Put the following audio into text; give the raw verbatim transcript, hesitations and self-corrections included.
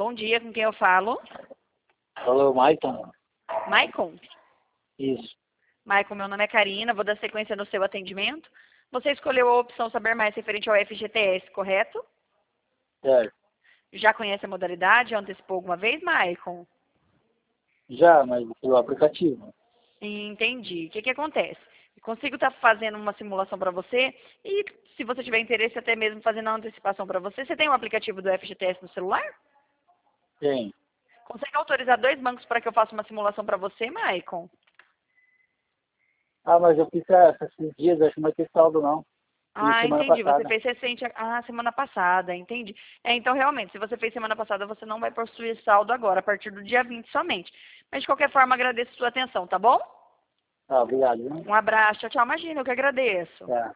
Bom dia, com quem eu falo? Alô, Maicon? Maicon? Isso. Maicon, meu nome é Karina, vou dar sequência no seu atendimento. Você escolheu a opção Saber Mais referente ao F G T S, correto? Certo. Já conhece a modalidade? Já antecipou alguma vez, Maicon? Já, mas pelo aplicativo. Entendi. O que, que acontece? Eu consigo estar fazendo uma simulação para você e, se você tiver interesse, até mesmo fazendo a antecipação para você. Você tem o aplicativo do F G T S no celular? Tem. Consegue autorizar dois bancos para que eu faça uma simulação para você, Maicon? Ah, mas eu fiz essa, esses dias, acho que não vai ter saldo, não. Fiz Ah, semana entendi. Você passada. fez recente, ah, semana passada, entendi. É, então, realmente, se você fez semana passada, você não vai possuir saldo agora, a partir do dia vinte somente. Mas, de qualquer forma, agradeço a sua atenção, tá bom? Ah, obrigado, viu? Um abraço. Tchau, tchau. Imagina, eu que agradeço. Tá.